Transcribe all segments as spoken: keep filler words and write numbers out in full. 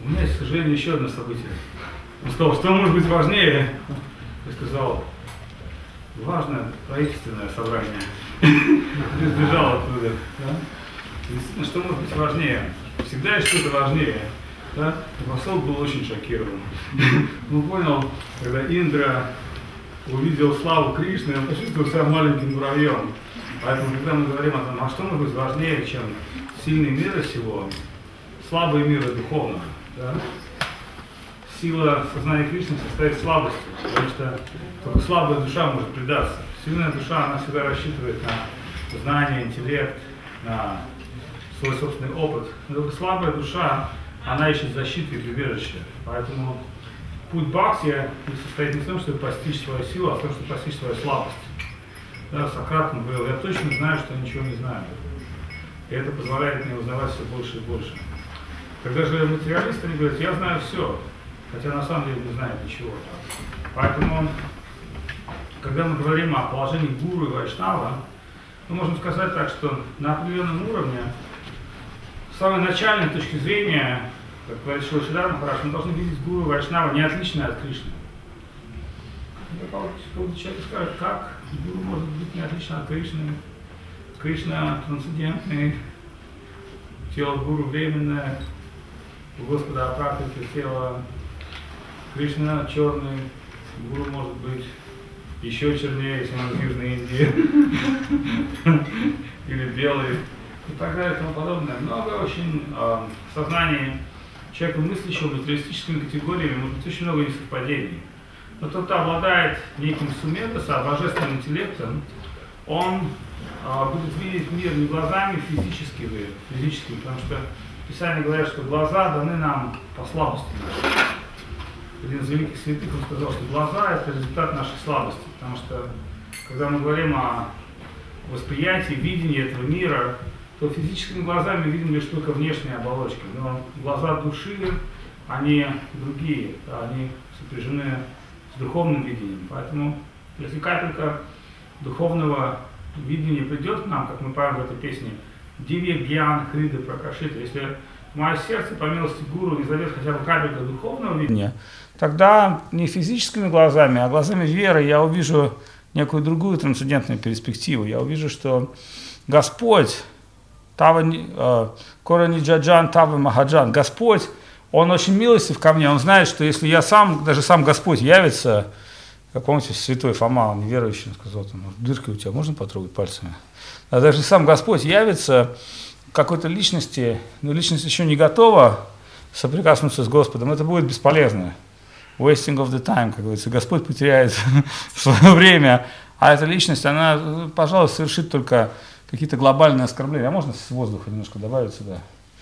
У меня есть, к сожалению, еще одно событие. Он сказал, что может быть важнее? Я сказал, важное правительственное собрание. Ты сбежал оттуда. Да? Действительно, что может быть важнее? Всегда есть что-то важнее. Да? Посол был очень шокирован. Он понял, когда Индра увидел славу Кришны, он почувствовал себя маленьким муравьем. Поэтому, когда мы говорим о том, а что может быть важнее, чем сильный мир сего, слабый мир духовного. Да? Сила сознания Кришны состоит в слабости, потому что только слабая душа может предаться. Сильная душа, она всегда рассчитывает на знание, интеллект, на свой собственный опыт. Но только слабая душа, она ищет защиты и прибежище. Поэтому путь бхакти состоит не в том, чтобы постичь свою силу, а в том, чтобы постичь свою слабость. Да, Сократ говорил, я точно знаю, что я ничего не знаю. И это позволяет мне узнавать все больше и больше. Когда же материалисты они говорят, я знаю все, хотя на самом деле не знают ничего. Поэтому, когда мы говорим о положении гуру и вайшнава, мы можем сказать так, что на определенном уровне, с самой начальной точки зрения, как говорит Шрила Шридар Махарадж, мы должны видеть гуру и вайшнава не отличные от Кришны. Когда человек скажет, как гуру может быть не отлично от Кришны, Кришна трансцендентный, тело гуру временное, у Господа Апракрити тело, Кришна черный, гуру может быть еще чернее, если он из Южной Индии, или белый, и так далее и тому подобное. Много очень э, в сознании человека, мыслящего материалистическими категориями, может быть очень много несовпадений. Но тот, кто обладает неким сумедаса, божественным интеллектом, он э, будет видеть мир не глазами физическими, физическими, потому что Писания говорят, что глаза даны нам по слабости нашей. Один из великих святых, он сказал, что глаза – это результат нашей слабости, потому что, когда мы говорим о восприятии, видении этого мира, то физическими глазами видим лишь только внешние оболочки, но глаза души, они другие, да, они сопряжены с духовным видением. Поэтому, если капелька духовного видения придет к нам, как мы поем в этой песне, Дивья Гьян Хрида Пракашита, если в мое сердце, по милости гуру, не зайдет хотя бы капелька духовного видения, тогда не физическими глазами, а глазами веры я увижу некую другую трансцендентную перспективу. Я увижу, что Господь, Корани Джаджан, Тава Махаджан, Господь, Он очень милостив ко мне, Он знает, что если я сам, даже сам Господь явится, как помните, святой Фома, он неверующий, он сказал, дырка у тебя можно потрогать пальцами? А даже сам Господь явится какой-то личности, но личность еще не готова соприкоснуться с Господом, это будет бесполезно. Wasting of the time, как говорится, Господь потеряет свое время, а эта личность, она, пожалуй, совершит только какие-то глобальные оскорбления. А можно с воздуха немножко добавить сюда?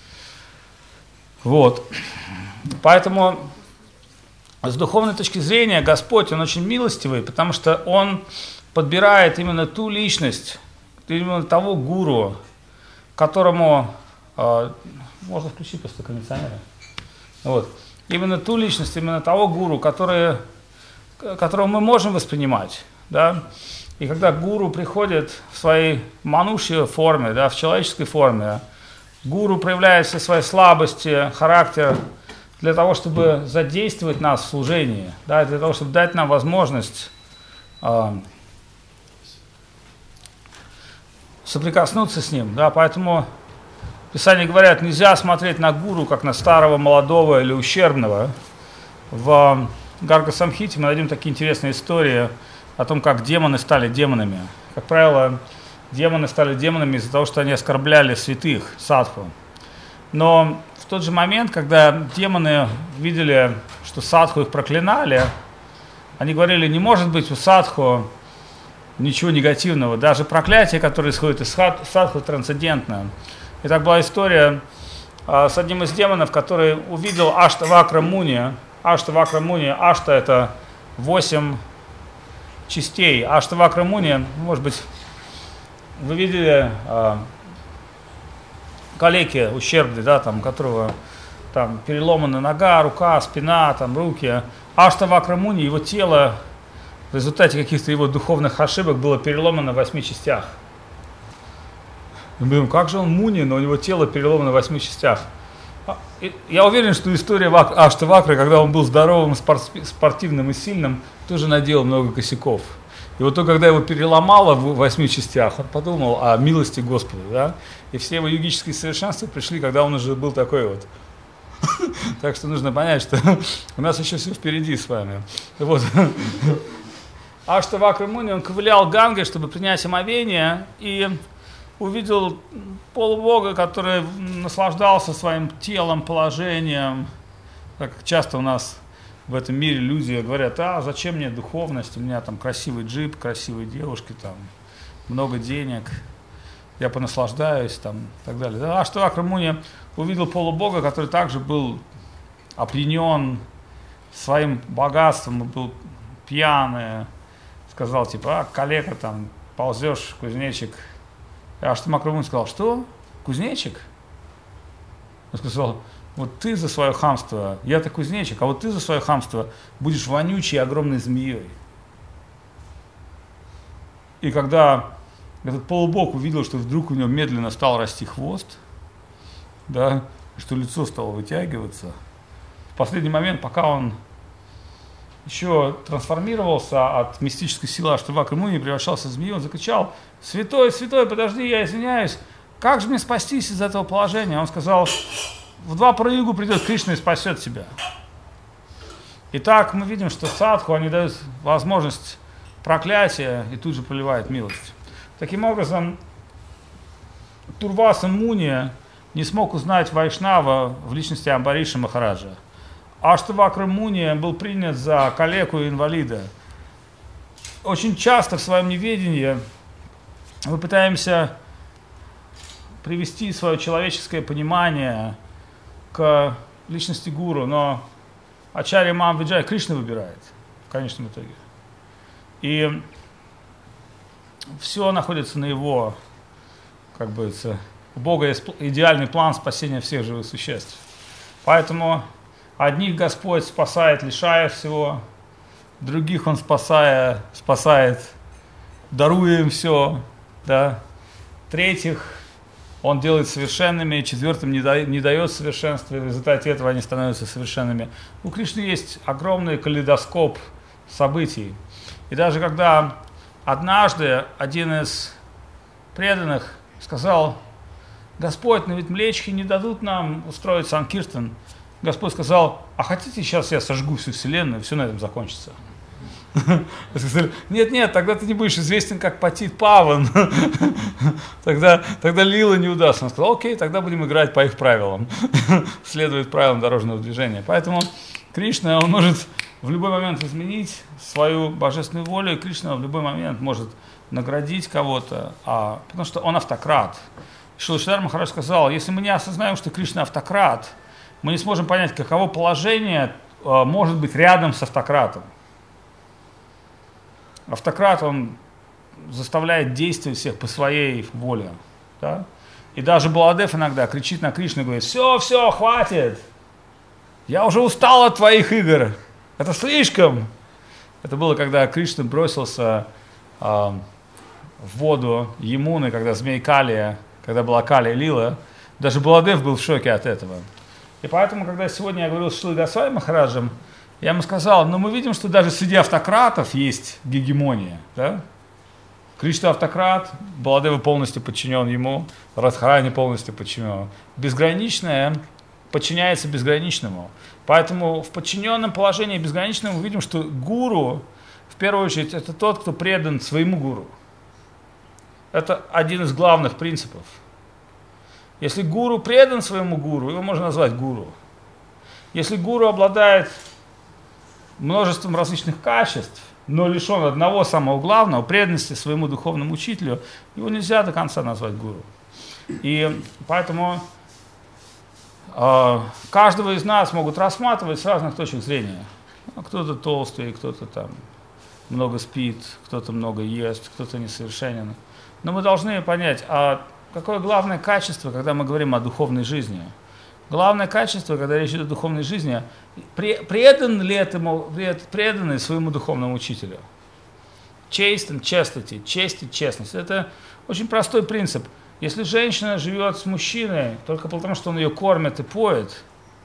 Вот. Поэтому с духовной точки зрения Господь, Он очень милостивый, потому что Он подбирает именно ту личность, именно того гуру, которому, э, можно включить просто кондиционеры, вот, именно ту личность, именно того гуру, который, которого мы можем воспринимать, да, и когда гуру приходит в своей манушьей форме, да, в человеческой форме, гуру проявляет все свои слабости, характер для того, чтобы задействовать нас в служении, да, для того, чтобы дать нам возможность э, соприкоснуться с ним, да, поэтому Писания говорят, нельзя смотреть на гуру, как на старого, молодого или ущербного. В Гарга Самхите мы найдем такие интересные истории о том, как демоны стали демонами. Как правило, демоны стали демонами из-за того, что они оскорбляли святых, садху. Но в тот же момент, когда демоны видели, что садху их проклинали, они говорили, не может быть у садху ничего негативного, даже проклятие, которое исходит из садху, трансцендентно. И так была история а, с одним из демонов, который увидел Аштавакра Муни. Аштавакра Муни, Ашта это восемь частей. Аштавакра Муни, может быть, вы видели а, калеки ущербные, да, там, у которого там переломана нога, рука, спина, там, руки. Аштавакра Муни, его тело в результате каких-то его духовных ошибок было переломано в восьми частях. Мы думаем, как же он Муни, но у него тело переломано в восьми частях. я уверен, что история Аштавакры, когда он был здоровым, спортивным и сильным, тоже наделал много косяков. И вот то, когда его переломало в восьми частях, он подумал о милости Господа, да? И все его йогические совершенства пришли, когда он уже был такой вот. Так что нужно понять, что у нас еще все впереди с вами. Вот. Аштавакра Муни, он ковылял Гангой, чтобы принять омовение, и увидел полубога, который наслаждался своим телом, положением. Так часто у нас в этом мире люди говорят: а зачем мне духовность, у меня там красивый джип, красивые девушки, там много денег, я понаслаждаюсь, там, и так далее. Да, Аштавакра Муни увидел полубога, который также был опьянен своим богатством, был пьяный, сказал типа: а, коллега, там, ползешь, кузнечик. И Аштавакра Муни сказал: что? Кузнечик? Он сказал: вот ты за свое хамство, я-то кузнечик, а вот ты за свое хамство будешь вонючей огромной змеей. И когда этот полубог увидел, что вдруг у него медленно стал расти хвост, да, что лицо стало вытягиваться, в последний момент, пока он еще трансформировался от мистической силы Аштавакры Муни и превращался в змею, он закричал: святой, святой, подожди, я извиняюсь, как же мне спастись из этого положения? Он сказал: в два прыгу придет Кришна и спасет тебя. Итак, мы видим, что садху, они дают возможность проклятия и тут же проливают милость. Таким образом, Турваса Муни не смог узнать Вайшнава в личности Амбариша Махараджа. Аштавакра Муни был принят за калеку и инвалида. Очень часто в своем неведении мы пытаемся привести свое человеческое понимание к личности гуру, но Ачарья Мам Виджай Кришна выбирает в конечном итоге. И все находится на его, как бы, у Бога есть идеальный план спасения всех живых существ. Поэтому одних Господь спасает, лишая всего, других Он спасая, спасает, даруя им все, да. Третьих Он делает совершенными, четвертым не, да, не дает совершенства, и в результате этого они становятся совершенными. У Кришны есть огромный калейдоскоп событий. И даже когда однажды один из преданных сказал: Господь, но ведь млечхи не дадут нам устроить санкиртан. Господь сказал: а хотите, сейчас я сожгу всю вселенную, все на этом закончится. Нет, нет, тогда ты не будешь известен как Патит Паван. тогда, тогда лила не удастся. Он сказал: окей, тогда будем играть по их правилам. Следует правилам дорожного движения. Поэтому Кришна, он может в любой момент изменить свою божественную волю, и Кришна в любой момент может наградить кого-то, а, потому что он автократ. Шрила Шридар Махарадж сказал: если мы не осознаем, что Кришна автократ, мы не сможем понять, каково положение а, может быть рядом с автократом. Автократ, он заставляет действовать всех по своей воле. Да? И даже Баладев иногда кричит на Кришну и говорит: все, все, хватит, я уже устал от твоих игр, это слишком. Это было, когда Кришна бросился э, в воду Ямуны, когда змей Калия, когда была Калия Лила, даже Баладев был в шоке от этого. И поэтому, когда сегодня я говорил с Шрилой Госвами Махараджем, я ему сказал: но мы видим, что даже среди автократов есть гегемония. Да? Кришна автократ, Баладева полностью подчинен ему, Радхарани полностью подчинен. Безграничное подчиняется безграничному. Поэтому в подчиненном положении безграничному мы видим, что гуру, в первую очередь, это тот, кто предан своему гуру. Это один из главных принципов. Если гуру предан своему гуру, его можно назвать гуру. Если гуру обладает множеством различных качеств, но лишен одного самого главного, преданности своему духовному учителю, его нельзя до конца назвать гуру. И поэтому э, каждого из нас могут рассматривать с разных точек зрения. Кто-то толстый, кто-то там много спит, кто-то много ест, кто-то несовершенен. Но мы должны понять, а какое главное качество, когда мы говорим о духовной жизни? Главное качество, когда речь идет о духовной жизни, предан ли этому, преданы своему духовному учителю? Честь, chastity, честь и честность. Это очень простой принцип. Если женщина живет с мужчиной только потому, что он ее кормит и поет,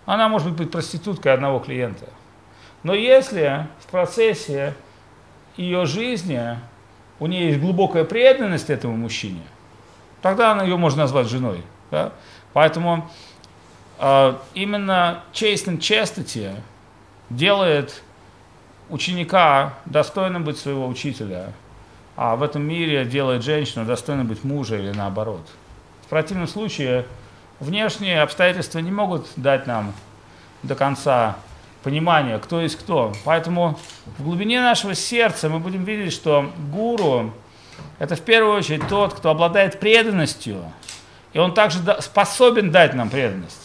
Она может быть проституткой одного клиента. Но если в процессе ее жизни у нее есть глубокая преданность этому мужчине, тогда она ее можно назвать женой. Да? Поэтому э, именно chaste and chastity делает ученика достойным быть своего учителя, а в этом мире делает женщину достойной быть мужа или наоборот. В противном случае внешние обстоятельства не могут дать нам до конца понимания, кто есть кто. Поэтому в глубине нашего сердца мы будем видеть, что гуру – это в первую очередь тот, кто обладает преданностью, и он также способен дать нам преданность.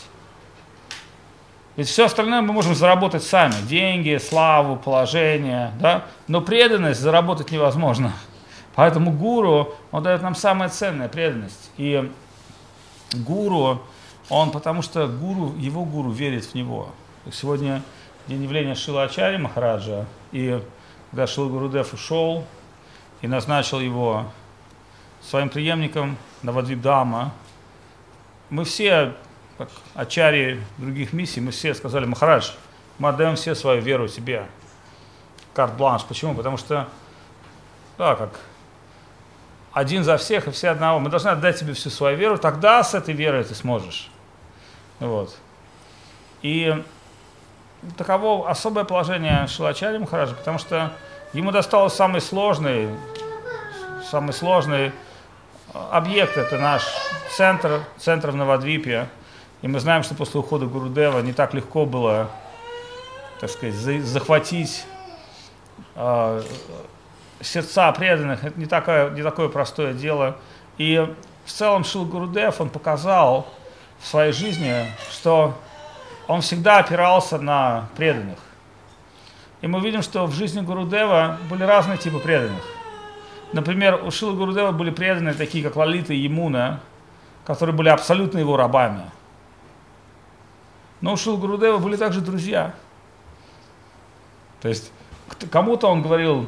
Ведь все остальное мы можем заработать сами. Деньги, славу, положение. Да? Но преданность заработать невозможно. Поэтому гуру, он дает нам самое ценное – преданность. И гуру, он, потому что гуру, его гуру верит в него. Сегодня день явления Шрила Ачарьи Махараджа. И когда Шрила Гурудев ушел и назначил его своим преемником Навадвипдхама, мы все, как ачарьи других миссий, мы все сказали: Махарадж, мы отдаем все свою веру тебе. Карт-бланш. Почему? Потому что, да, как один за всех и все одного. Мы должны отдать тебе всю свою веру, тогда с этой верой ты сможешь. Вот. И таково особое положение Шрила Ачарьи Махараджа, потому что ему досталось самый сложный, самый сложный объект, это наш центр, центр в Навадвипе. И мы знаем, что после ухода Гурудева не так легко было, так сказать, захватить э, сердца преданных. Это не такое, не такое простое дело. И в целом Шрила Гурудев, он показал в своей жизни, что он всегда опирался на преданных. И мы видим, что в жизни Гурудева были разные типы преданных. Например, у Шрилы Гурудева были преданные такие, как Лалита и Ямуна, которые были абсолютно его рабами. Но у Шрилы Гурудева были также друзья. То есть кому-то он говорил,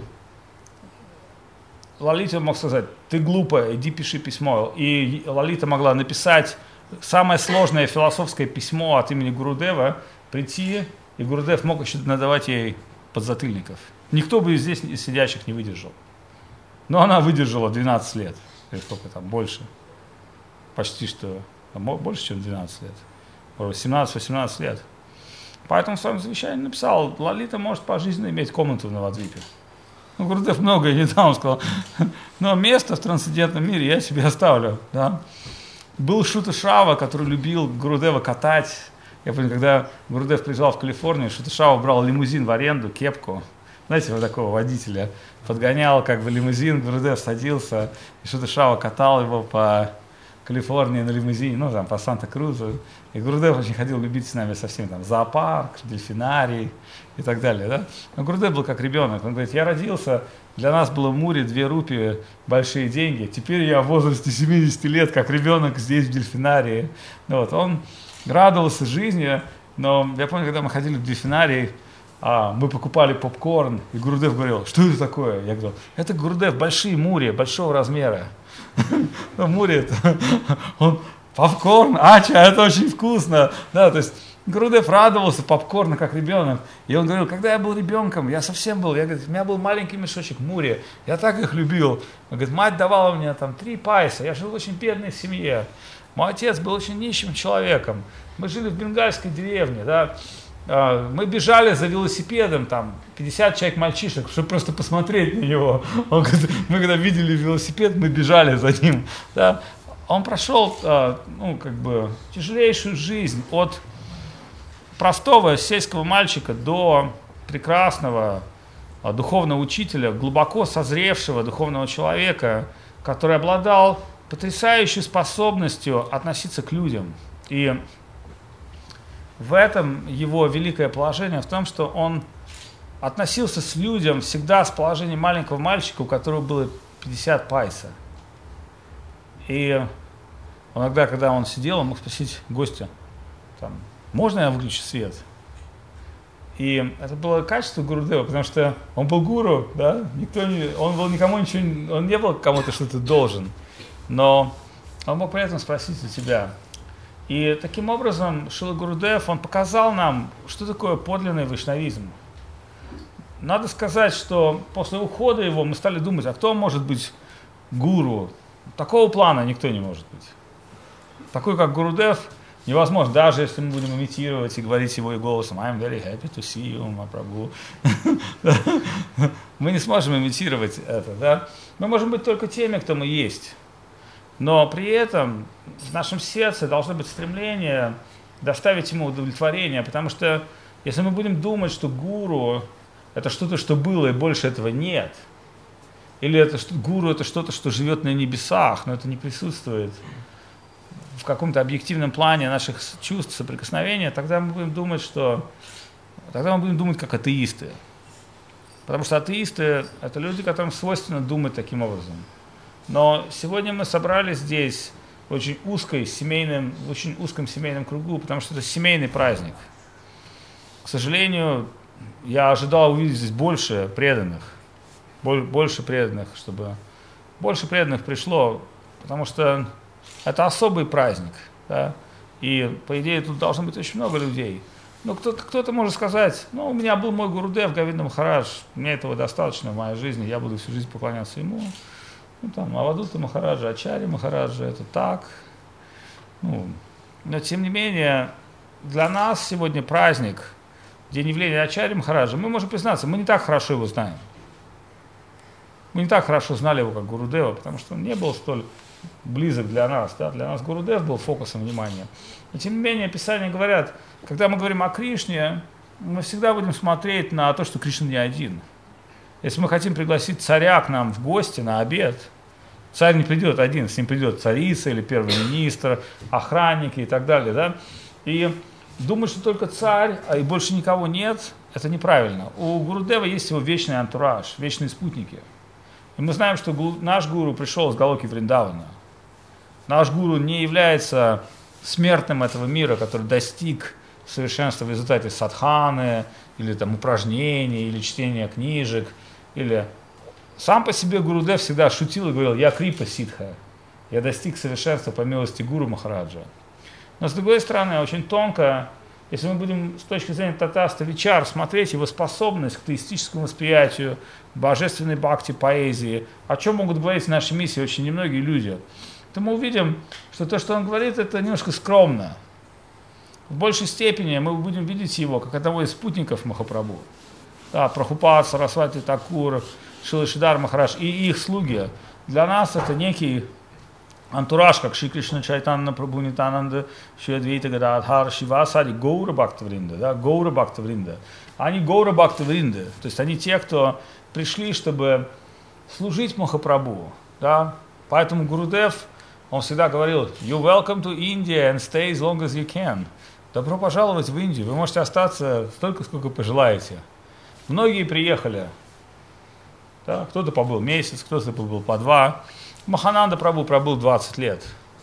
Лалите мог сказать: ты глупая, иди пиши письмо. И Лалита могла написать самое сложное философское письмо от имени Гурудева, прийти, и Гурудев мог еще надавать ей подзатыльников. Никто бы из здесь из сидящих не выдержал. Но она выдержала двенадцать лет. Или сколько там, больше. Почти что, больше, чем двенадцать лет. семнадцать-восемнадцать лет. Поэтому в своем завещании написал: Лалита может пожизненно иметь комнату в Навадвипе. Ну, Гурудев многое не дал, он сказал: но место в трансцендентном мире я себе оставлю. Да? Был Шута Шрава, который любил Гурудева катать. Я помню, когда Гурудев приезжал в Калифорнию, Шута Шрава брал лимузин в аренду, кепку. Знаете, вот такого водителя. Подгонял как бы лимузин, Гурудев садился, и Шута Шрава катал его по Калифорнии на лимузине, ну там по Санта-Крузу. И Гурудев очень ходил любить с нами со всеми, там, зоопарк, дельфинарий и так далее. Да? Но Гурудев был как ребенок. Он говорит: я родился, для нас было в Муре две рупии, большие деньги. Теперь я в возрасте семидесяти лет, как ребенок, здесь в дельфинарии. Ну, вот, он радовался жизни, но я помню, когда мы ходили в дельфинарий, а, мы покупали попкорн, и Гурудев говорил: что это такое? Я говорил: это, Гурудев, большие мури, большого размера. Ну, мури, это он попкорн, ача, это очень вкусно. Да, то есть Гурудев радовался попкорну как ребенок. И он говорил: когда я был ребенком, я совсем был, я, говорит, у меня был маленький мешочек мури, я так их любил. Он говорит: мать давала мне там три пайса, я жил в очень бедной семье. Мой отец был очень нищим человеком. Мы жили в бенгальской деревне, да. Мы бежали за велосипедом, там, пятьдесят человек мальчишек, чтобы просто посмотреть на него. Он говорит: мы когда видели велосипед, мы бежали за ним. Да. Он прошел, ну, как бы, тяжелейшую жизнь от простого сельского мальчика до прекрасного духовного учителя, глубоко созревшего духовного человека, который обладал потрясающей способностью относиться к людям. И в этом его великое положение, в том, что он относился с людям всегда с положением маленького мальчика, у которого было пятьдесят пайса. И иногда, когда он сидел, он мог спросить гостя: там, можно я выключу свет? И это было качество Гурудева, потому что он был гуру, да? Никто не, он был никому ничего, он не был кому-то что-то должен. Но он мог при этом спросить у тебя: И таким образом Шрила Гурудев, он показал нам, что такое подлинный вайшнавизм. Надо сказать, что после ухода его мы стали думать, а кто может быть гуру? Такого плана никто не может быть. Такой, как Гурудев, невозможно, даже если мы будем имитировать и говорить его и голосом I'm very happy to see you, my Prabhu. Мы не сможем имитировать это, да? Мы можем быть только теми, кто мы есть. Но при этом в нашем сердце должно быть стремление доставить ему удовлетворение, потому что если мы будем думать, что гуру это что-то, что было, и больше этого нет, или это что, гуру это что-то, что живет на небесах, но это не присутствует в каком-то объективном плане наших чувств, соприкосновения, тогда мы будем думать, что тогда мы будем думать как атеисты. Потому что атеисты это люди, которым свойственно думать таким образом. Но сегодня мы собрались здесь в очень, узкой семейном, в очень узком семейном кругу, потому что это семейный праздник. К сожалению, я ожидал увидеть здесь больше преданных, больше преданных, чтобы больше преданных пришло, потому что это особый праздник, да? И по идее тут должно быть очень много людей. Но кто-то, кто-то может сказать, ну у меня был мой Гурудев Говинда Махарадж, мне этого достаточно в моей жизни, я буду всю жизнь поклоняться ему. Ну, там, Авадута Махараджа, Ачарья Махараджа, это так. Ну, но, тем не менее, для нас сегодня праздник, день явления Ачарьи Махараджа. Мы можем признаться, мы не так хорошо его знаем. Мы не так хорошо знали его, как Гурудева, потому что он не был столь близок для нас. Да? Для нас Гурудев был фокусом внимания. Но, тем не менее, Писания говорят, когда мы говорим о Кришне, мы всегда будем смотреть на то, что Кришна не один. Если мы хотим пригласить царя к нам в гости на обед, царь не придет один, с ним придет царица или первый министр, охранники и так далее. Да? И думать, что только царь, а и больше никого нет, это неправильно. У Гурудева есть его вечный антураж, вечные спутники. И мы знаем, что наш гуру пришел с Галоки Вриндавана. Наш гуру не является смертным этого мира, который достиг совершенства в результате садханы, или там упражнений, или чтения книжек, или сам по себе Гурудев всегда шутил и говорил, я Крипа Сидха, я достиг совершенства по милости Гуру Махараджа. Но с другой стороны, очень тонко, если мы будем с точки зрения Татаста Вичар смотреть его способность к теистическому восприятию, божественной бхакти, поэзии, о чем могут говорить в нашей миссии очень немногие люди, то мы увидим, что то, что он говорит, это немножко скромно. В большей степени мы будем видеть его как одного из спутников Махапрабху. Да, Прабхупад, Сарасвати Такур, Шрила Шридар Махарадж и их слуги. Для нас это некий антураж, как Шри Кришна Чайтанна Прабху Нитананда, Шри Адвайта Гададхар, Шивасади, Гаура Бхактавринда, да, Гаура Бхактавринда. Они Гаура Бхактавринда, то есть они те, кто пришли, чтобы служить Махапрабху. Да. Поэтому Гурудев, он всегда говорил, you welcome to India and stay as long as you can. Добро пожаловать в Индию, вы можете остаться столько, сколько пожелаете. Многие приехали, да, кто-то побыл месяц, кто-то побыл по два. Махананда Прабху пробыл двадцать лет.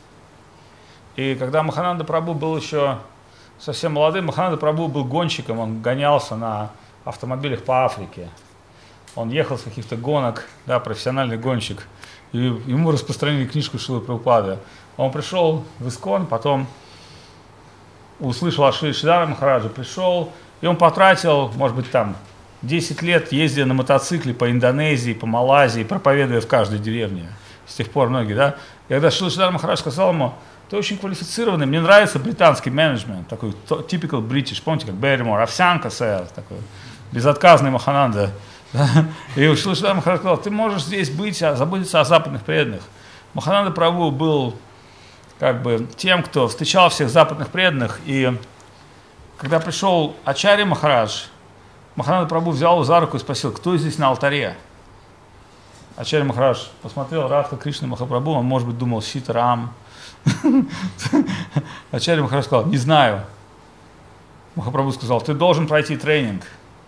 И когда Махананда Прабху был еще совсем молодым, Махананда Прабху был гонщиком, он гонялся на автомобилях по Африке. Он ехал с каких-то гонок, да, профессиональный гонщик. И ему распространили книжку Шрилы Прабхупады. Он пришел в Искон, потом услышал о Шри Шридаре Махараджа, пришел, и он потратил, может быть, там десять лет, ездя на мотоцикле по Индонезии, по Малайзии, проповедуя в каждой деревне. С тех пор многие, да. И когда Шрила Шридар Махарадж сказал ему, ты очень квалифицированный, мне нравится британский менеджмент, такой typical British, помните, как Берримор, овсянка, сэр, такой безотказный Махананда. И Шрила Шридар Махарадж сказал, ты можешь здесь быть, заботиться о западных преданных. Махананда Прабху был как бы тем, кто встречал всех западных преданных, и когда пришел Ачарья Махарадж, Махананда Прабху взял его за руку и спросил, кто здесь на алтаре? Ачарья Махарадж посмотрел Радха Кришна Махапрабху, он, может быть, думал, Ситарам. Ачарья Махарадж сказал, не знаю. Махапрабху сказал, ты должен пройти тренинг.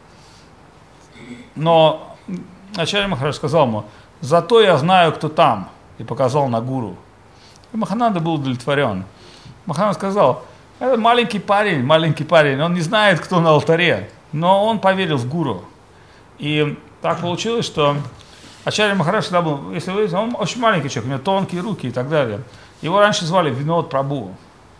Но Ачарья Махарадж сказал ему, зато я знаю, кто там, и показал на гуру. И Махананда был удовлетворен. Махананда сказал, это маленький парень, маленький парень, он не знает, кто на алтаре, но он поверил в гуру. И так получилось, что Ачарья Махарадж всегда был, если вы видите, он очень маленький человек, у него тонкие руки и так далее. Его раньше звали Винод Прабху.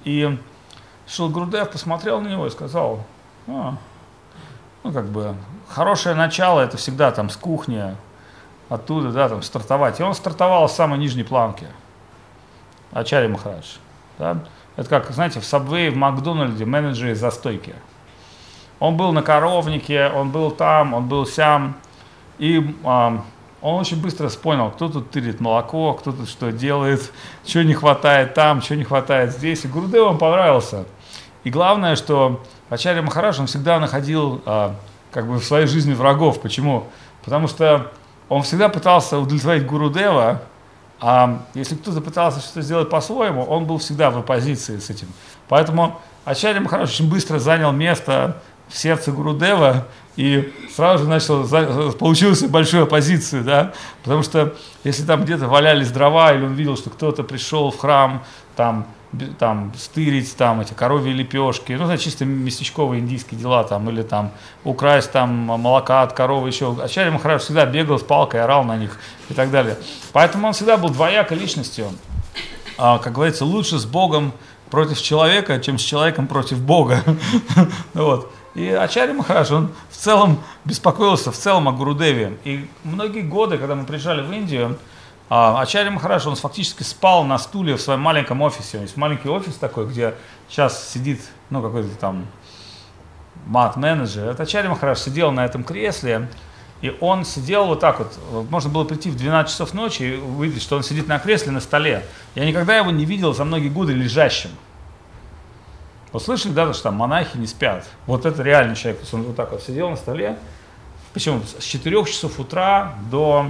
И Шрила Гурудев посмотрел на него и сказал, а, ну как бы, хорошее начало это всегда там с кухни, оттуда, да, там стартовать. И он стартовал с самой нижней планки. Ачарья Махарадж. Да? Это как, знаете, в Subway, в Макдональде менеджеры за стойки. Он был на коровнике, он был там, он был сям. И а, он очень быстро понял, кто тут тырит молоко, кто тут что делает, чего не хватает там, чего не хватает здесь. И Гурудеву он понравился. И главное, что Ачарья Махарадж, он всегда находил а, как бы в своей жизни врагов. Почему? Потому что он всегда пытался удовлетворить Гурудева, а если кто-то пытался что-то сделать по-своему, он был всегда в оппозиции с этим. Поэтому Ачарья Махарадж очень быстро занял место в сердце Гурудева и сразу же начал, получилась большая оппозиция, да, потому что если там где-то валялись дрова, или он видел, что кто-то пришел в храм, там, там стырить там эти коровьи лепешки, ну, это чисто местечковые индийские дела, там, или там украсть там молока от коровы еще. Ачарья Махарадж всегда бегал с палкой, орал на них и так далее. Поэтому он всегда был двоякой личностью. А, как говорится, лучше с Богом против человека, чем с человеком против Бога. Вот. И Ачарья Махарадж, он в целом беспокоился в целом о Гурудеве. И многие годы, когда мы приезжали в Индию, Ачарья Махарадж, он фактически спал на стуле в своем маленьком офисе. Есть маленький офис такой, где сейчас сидит, ну, какой-то там мат-менеджер. Это Ачарья Махарадж сидел на этом кресле, и он сидел вот так вот. Можно было прийти в двенадцать часов ночи и увидеть, что он сидит на кресле на столе. Я никогда его не видел за многие годы лежащим. Вот слышали, да, что там монахи не спят? Вот это реальный человек. Он вот так вот сидел на столе. Причем с четырёх часов утра до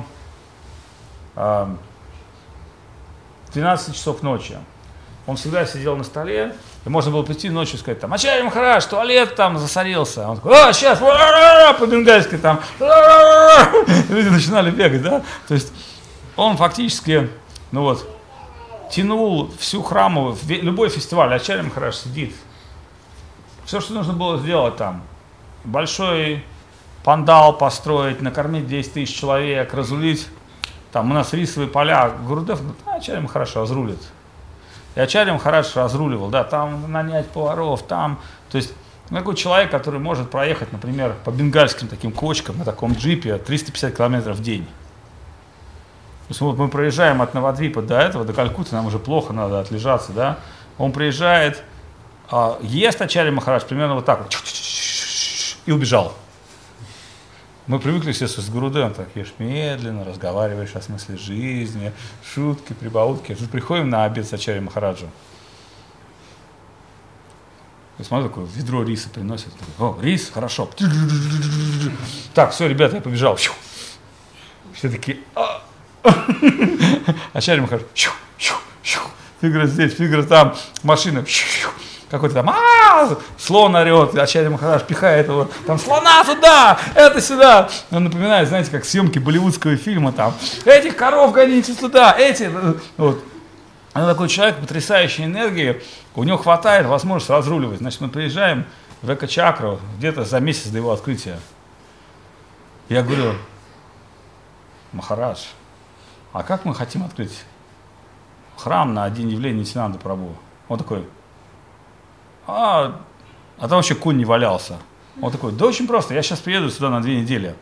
двенадцати часов ночи. Он всегда сидел на столе, и можно было прийти ночью и сказать, там, Ачарья Махарадж, туалет там засорился. Он такой, а, сейчас, по-бенгальски там, люди начинали бегать, да. То есть он фактически, ну вот, тянул всю храмовую, любой фестиваль, Ачарья Махарадж сидит. Все, что нужно было сделать там, большой пандал построить, накормить десять тысяч человек, разулить. Там у нас рисовые поля, Гурудев говорит, а Ачарья Махарадж разрулит. И Ачарья Махарадж разруливал, да, там нанять поваров, там, то есть такой человек, который может проехать, например, по бенгальским таким кочкам на таком джипе триста пятьдесят километров в день. То есть вот мы проезжаем от Навадвипа до этого, до Калькутты, нам уже плохо, надо отлежаться, да. Он приезжает, а, ест Ачарья Махарадж примерно вот так вот, и убежал. Мы привыкли все с Гурудевом, так ешь медленно, разговариваешь о смысле жизни, шутки, прибаутки. Тут приходим на обед с Ачарьей Махараджем. И смотрю, такое ведро риса приносит. О, рис, хорошо. Так, все, ребята, я побежал. Все такие... Ачарья Махарадж. Фигура здесь, фигура там, машина. Какой-то там, а слон орет, Ачарья Махарадж пихает его, там, слона туда, это сюда. Он напоминает, знаете, как съемки болливудского фильма, там, этих коров гоните туда, эти, вот. Он такой человек, потрясающей энергии, у него хватает возможности разруливать. Значит, мы приезжаем в Эко-чакру где-то за месяц до его открытия. Я говорю, Махарадж, а как мы хотим открыть храм на день явления Нитьянанды Прабху? Он такой, а, а там вообще конь не валялся. Он такой, да очень просто, я сейчас приеду сюда на две недели.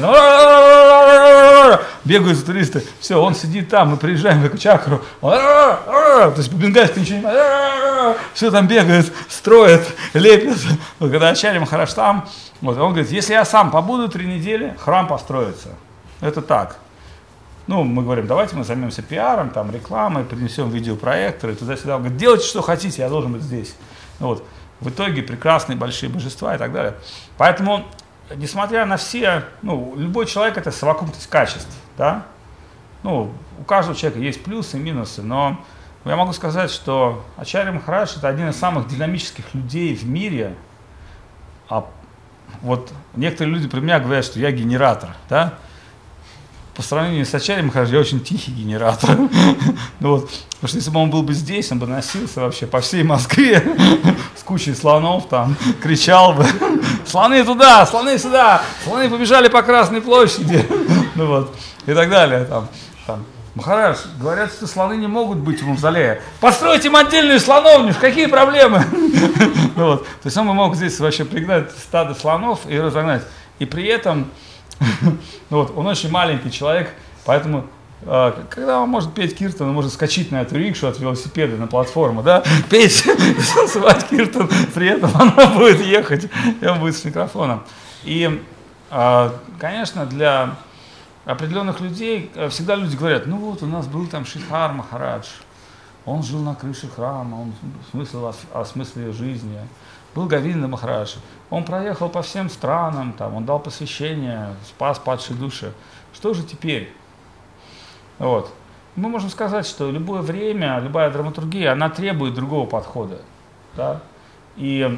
Бегают за туристы, все, он сидит там, мы приезжаем в Эко-чакру, то есть по-бенгальски ничего не... Все там бегают, строят, лепят. Вот, когда Ачарья Махарадж там, вот, он говорит, если я сам побуду три недели, храм построится. Это так. Ну, мы говорим, давайте мы займемся пиаром, там, рекламой, принесем видеопроекторы, туда-сюда. Он говорит, делайте, что хотите, я должен быть здесь. Вот. В итоге прекрасные большие божества и так далее. Поэтому, несмотря на все, ну, любой человек это совокупность качеств, да? Ну, у каждого человека есть плюсы и минусы, но я могу сказать, что Ачарья Махарадж это один из самых динамических людей в мире. А вот некоторые люди про меня говорят, что я генератор, да? По сравнению с Ачарьей Махараджем, я очень тихий генератор. Ну, вот, потому что если бы он был бы здесь, он бы носился вообще по всей Москве с кучей слонов, там, кричал бы, слоны туда, слоны сюда, слоны побежали по Красной площади, ну, вот, и так далее. Там, там. Махарадж, говорят, что слоны не могут быть в мавзолее. Постройте им отдельную слоновню, какие проблемы? Вот. То есть он мог здесь вообще пригнать стадо слонов и разогнать. И при этом вот, он очень маленький человек, поэтому когда он может петь киртан, он может скачать на эту рикшу от велосипеда на платформу, да, петь, танцевать киртан, при этом она будет ехать, и он будет с микрофоном. И, конечно, для определенных людей всегда люди говорят, ну вот у нас был там Шридхар Махарадж, он жил на крыше храма, он смыслил о смысле жизни. Был Говинда Махарадж, он проехал по всем странам, там, он дал посвящение, спас падшие души. Что же теперь? Вот. Мы можем сказать, что любое время, любая драматургия, она требует другого подхода. Да? И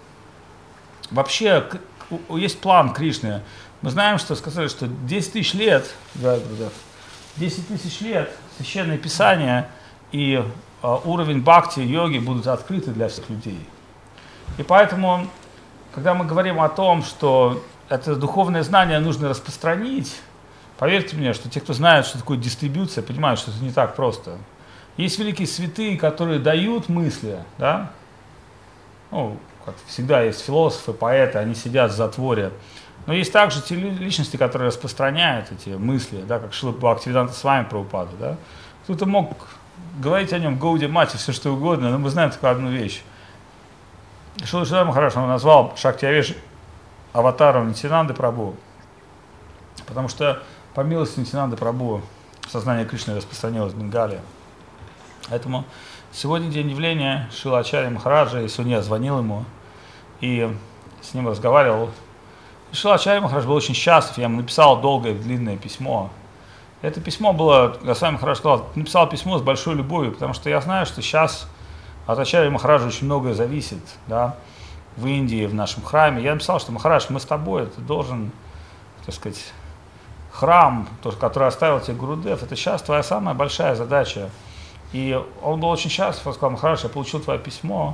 вообще есть план Кришны. Мы знаем, что сказали, что десять тысяч лет, десять тысяч лет священное писание и уровень бхакти, йоги будут открыты для всех людей. И поэтому, когда мы говорим о том, что это духовное знание нужно распространить, поверьте мне, что те, кто знают, что такое дистрибьюция, понимают, что это не так просто. Есть великие святые, которые дают мысли, да? Ну, как всегда, есть философы, поэты, они сидят в затворе. Но есть также те личности, которые распространяют эти мысли, да, как Шрила Бхактивиданта Свами Прабхупада. Да? Кто-то мог говорить о нем Гауди Мати, все что угодно, но мы знаем только одну вещь. Шрила Шрила Махарадж он назвал Шактиавеш аватаром Нитьянанды Прабху, потому что по милости Нитьянанды Прабху сознание Кришны распространилось в Бенгалии. Поэтому сегодня день явления Шрила Ачарьи Махараджа, и сегодня я звонил ему и с ним разговаривал. Шрила Ачарья Махарадж был очень счастлив, я ему написал долгое, длинное письмо. Это письмо было, Госвами Махарадж сказал, написал письмо с большой любовью, потому что я знаю, что сейчас от Ачарьи Махараджа очень многое зависит, да, в Индии, в нашем храме. Я написал, что Махарадж, мы с тобой, ты должен, так сказать, храм, тот, который оставил тебе Гурудев, это сейчас твоя самая большая задача. И он был очень счастлив, он сказал, Махарадж, я получил твое письмо,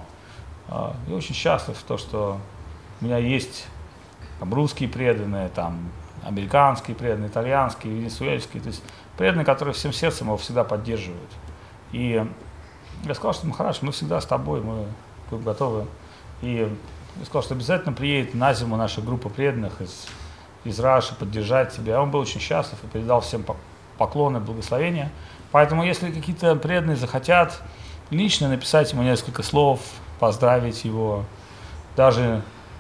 и очень счастлив в том, что у меня есть там, русские преданные, там, американские преданные, итальянские, венесуэльские, то есть преданные, которые всем сердцем его всегда поддерживают. И я сказал, что Махарадж, мы всегда с тобой, мы будем готовы. И я сказал, что обязательно приедет на зиму наша группа преданных из, из Раши поддержать тебя. Он был очень счастлив и передал всем поклоны, благословения. Поэтому, если какие-то преданные захотят лично написать ему несколько слов, поздравить его, даже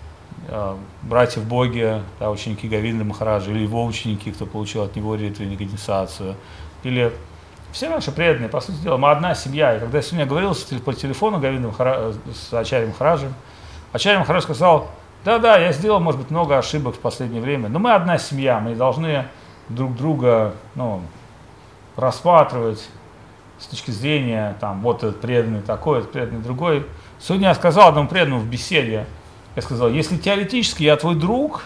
э, братья в Боге, да, ученики Говинды Махараджа, или его ученики, кто получил от него ретринг инициацию, или все наши преданные, по сути дела, мы одна семья. И когда я сегодня говорил по телефону Говинда Махараджа, с Ачарьей Махараджем, Ачарья Махарадж сказал, да-да, я сделал, может быть, много ошибок в последнее время, но мы одна семья, мы должны друг друга, ну, рассматривать с точки зрения, там, вот этот преданный такой, этот преданный другой. Сегодня я сказал одному преданному в беседе, я сказал, если теоретически я твой друг,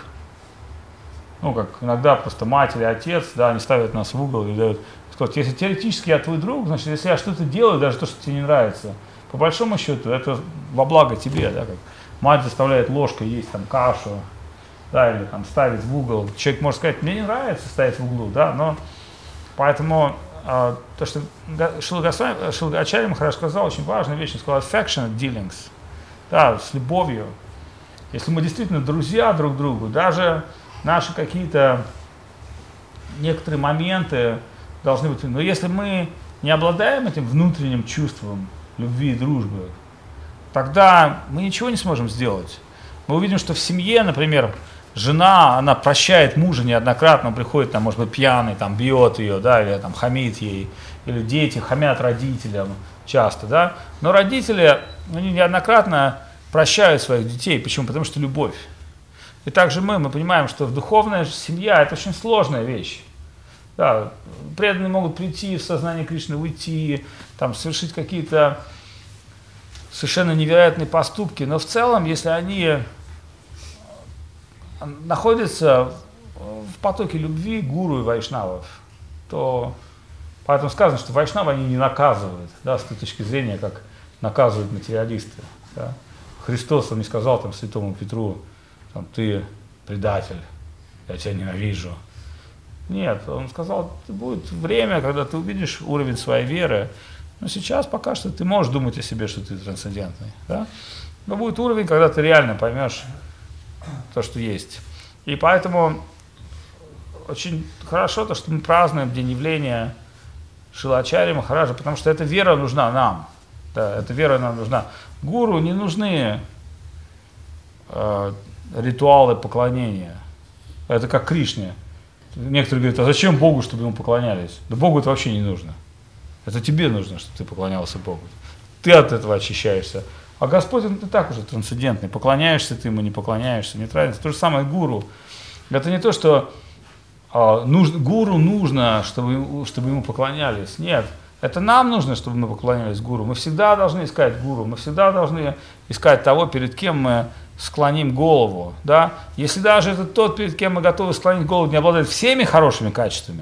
ну, как иногда просто мать или отец, да, они ставят нас в угол и дают, сказать, если теоретически я твой друг, значит, если я что-то делаю, даже то, что тебе не нравится, по большому счету, это во благо тебе, да, как мать заставляет ложкой есть там кашу, да, или там ставить в угол. Человек может сказать, мне не нравится ставить в углу, да, но поэтому э, то, что Шрила Ачарья Махарадж сказал, очень важная вещь, он сказал affectionate dealings, да, с любовью. Если мы действительно друзья друг другу, даже наши какие-то некоторые моменты должны быть, но если мы не обладаем этим внутренним чувством любви и дружбы, тогда мы ничего не сможем сделать. Мы увидим, что в семье, например, жена, она прощает мужа неоднократно, он приходит, там, может быть, пьяный, там, бьет ее, да, или там, хамит ей, или дети хамят родителям часто, да, но родители, они неоднократно прощают своих детей. Почему? Потому что любовь. И также мы, мы понимаем, что духовная семья – это очень сложная вещь. Да, преданные могут прийти в сознание Кришны, уйти, там, совершить какие-то совершенно невероятные поступки, но в целом, если они находятся в потоке любви гуру и вайшнавов, то поэтому сказано, что вайшнавы они не наказывают, да, с той точки зрения, как наказывают материалисты. Да. Христос, он не сказал там, святому Петру, там, ты предатель, я тебя ненавижу. Нет, он сказал, будет время, когда ты увидишь уровень своей веры, но сейчас пока что ты можешь думать о себе, что ты трансцендентный. Да? Но будет уровень, когда ты реально поймешь то, что есть. И поэтому очень хорошо то, что мы празднуем день явления Шилачари Махараджа, потому что эта вера нужна нам. Да, эта вера нам нужна. Гуру не нужны э, ритуалы поклонения. Это как Кришне. Некоторые говорят, а зачем Богу, чтобы ему поклонялись? Да Богу это вообще не нужно. Это тебе нужно, чтобы ты поклонялся Богу. Ты от этого очищаешься. А Господь, он и так уже трансцендентный. Поклоняешься ты ему, не поклоняешься, нет разницы. То же самое гуру. Это не то, что а, нужно, гуру нужно, чтобы, чтобы ему поклонялись. Нет. Это нам нужно, чтобы мы поклонялись гуру. Мы всегда должны искать гуру. Мы всегда должны искать того, перед кем мы склоним голову. Да? Если даже это тот, перед кем мы готовы склонить голову, не обладает всеми хорошими качествами,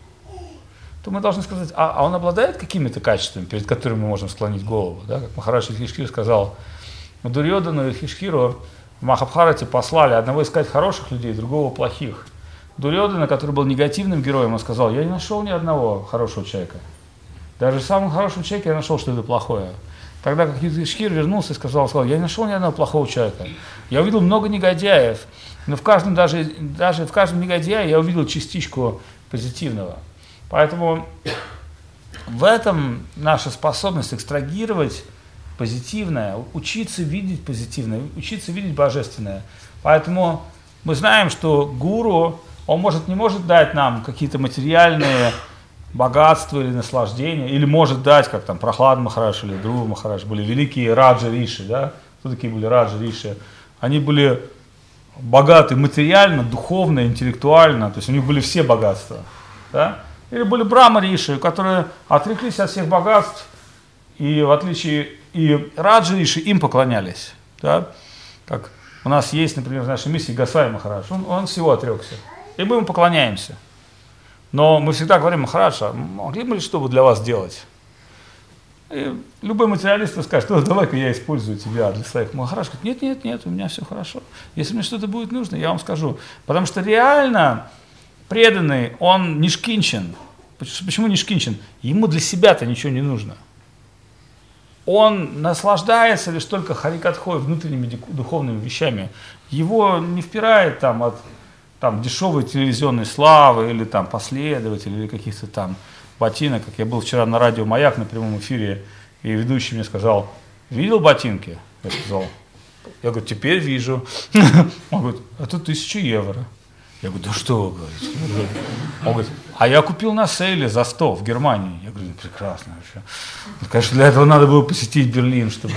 то мы должны сказать, а, а он обладает какими-то качествами, перед которыми мы можем склонить голову. Да? Как Махарадж Юдхиштхир сказал, Дурьодхану и Юдхиштхиру в Махабхарате послали одного искать хороших людей, другого плохих. Дурьодхана, который был негативным героем, он сказал, я не нашел ни одного хорошего человека. Даже в самом хорошем человеке я нашел что-то плохое. Тогда как Юдхиштхир вернулся и сказал, сказал, я не нашел ни одного плохого человека. Я увидел много негодяев, но в каждом, даже, даже в каждом негодяе я увидел частичку позитивного. Поэтому в этом наша способность экстрагировать позитивное, учиться видеть позитивное, учиться видеть божественное. Поэтому мы знаем, что гуру, он может, не может дать нам какие-то материальные богатства или наслаждения, или может дать, как там Прохлад Махарадж или Друва Махарадж, были великие Раджа Риши, да? Кто такие были Раджа Риши? Они были богаты материально, духовно, интеллектуально, то есть у них были все богатства, да? Или были Брахма Риши, которые отреклись от всех богатств, и в отличие и Раджа Риши им поклонялись. Да? Как у нас есть, например, в нашей миссии Госвами Махарадж, он, он всего отрекся. И мы ему поклоняемся. Но мы всегда говорим, Махарадж, а могли бы ли что-то для вас делать? И любой материалист скажет, ну, давай-ка я использую тебя для своих. Махарадж говорит, нет, нет, нет, у меня все хорошо. Если мне что-то будет нужно, я вам скажу. Потому что реально преданный, он нишкинчен. Почему нишкинчен? Ему для себя-то ничего не нужно. Он наслаждается лишь только харикатхой, внутренними духовными вещами. Его не впирает там от там, дешевой телевизионной славы или там последователей, или каких-то там ботинок. Как я был вчера на радио «Маяк» на прямом эфире, и ведущий мне сказал, видел ботинки? Я сказал, я говорю, теперь вижу. Он говорит, это тысяча евро. Я говорю, да что вы говорите? Он говорит, а я купил на сейле за сто в Германии. Я говорю, ну прекрасно вообще. Ну, конечно, для этого надо было посетить Берлин, чтобы...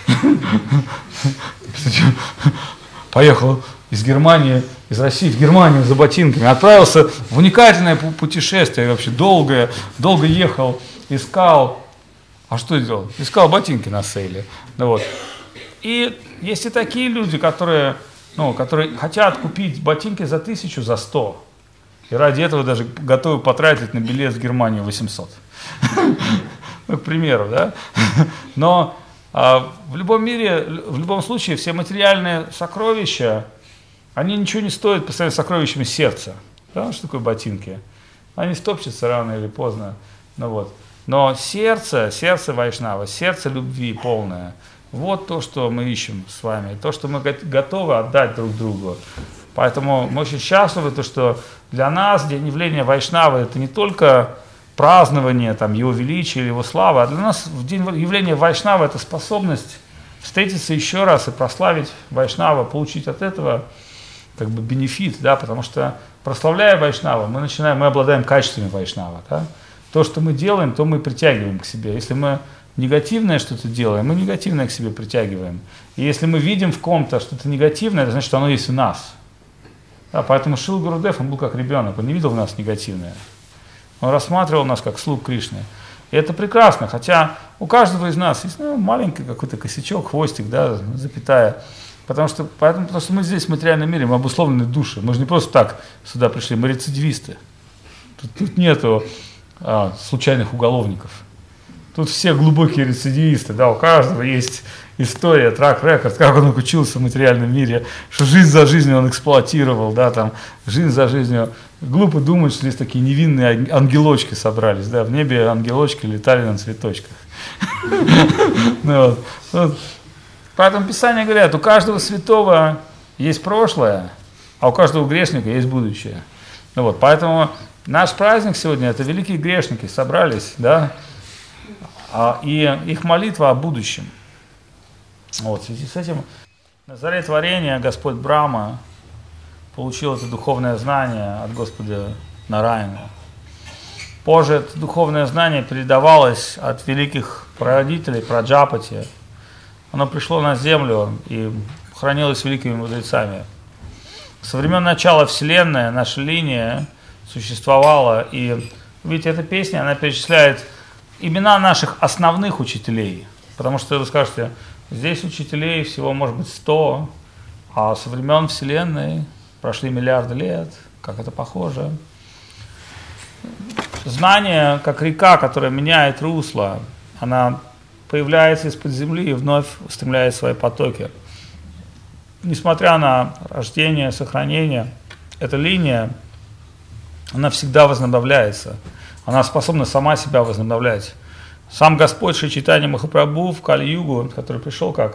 Поехал из Германии, из России в Германию за ботинками. Отправился в уникальное путешествие, вообще долгое, долго ехал, искал. А что делал? Искал ботинки на сейле. Ну, вот. И есть и такие люди, которые... Ну, которые хотят купить ботинки за тысячу, за сто. И ради этого даже готовы потратить на билет в Германию восемьсот. Ну, к примеру, да. Но а, в любом мире, в любом случае, все материальные сокровища, они ничего не стоят по сравнению с сокровищами сердца. Да? Что такое ботинки? Они стопчутся рано или поздно. Ну, вот. Но сердце, сердце Вайшнава, сердце любви полное, вот то, что мы ищем с вами, то, что мы готовы отдать друг другу. Поэтому мы очень счастливы, то, что для нас день явления Вайшнавы это не только празднование там, его величия или его славы, а для нас в день явления Вайшнавы это способность встретиться еще раз и прославить Вайшнава, получить от этого как бы бенефит, да, потому что прославляя Вайшнава, мы начинаем, мы обладаем качествами Вайшнава. Да? То, что мы делаем, то мы притягиваем к себе. Если мы негативное что-то делаем, мы негативное к себе притягиваем. И если мы видим в ком-то что-то негативное, это значит, что оно есть в нас. Да, поэтому Шрила Гурудев, он был как ребенок, он не видел в нас негативное. Он рассматривал нас как слуг Кришны. И это прекрасно, хотя у каждого из нас есть ну, маленький какой-то косячок, хвостик, да, запятая. Потому что, поэтому, потому что мы здесь в материальном мире, мы обусловлены души. Мы же не просто так сюда пришли, мы рецидивисты. Тут, тут нету а, случайных уголовников. Тут все глубокие рецидивисты, да, у каждого есть история, трак-рекорд, как он учился в материальном мире, что жизнь за жизнью он эксплуатировал, да, там, жизнь за жизнью. Глупо думать, что здесь такие невинные ангелочки собрались, да, в небе ангелочки летали на цветочках. Поэтому Писание говорят, у каждого святого есть прошлое, а у каждого грешника есть будущее. Ну вот, поэтому наш праздник сегодня, это великие грешники собрались, да, и их молитва о будущем. Вот, в связи с этим на заре творения Господь Брахма получил это духовное знание от Господа Нараяна. Позже это духовное знание передавалось от великих прародителей, Праджапати. Оно пришло на землю и хранилось великими мудрецами. Со времен начала Вселенной наша линия существовала, и видите, эта песня, она перечисляет имена наших основных учителей, потому что вы скажете, здесь учителей всего может быть сто, а со времен Вселенной прошли миллиарды лет, как это похоже. Знание, как река, которая меняет русло, она появляется из-под земли и вновь устремляет свои потоки. Несмотря на рождение, сохранение, эта линия, она всегда возобновляется. Она способна сама себя возобновлять. Сам Господь Шри Чайтанья Махапрабху в Кали-югу, который пришел как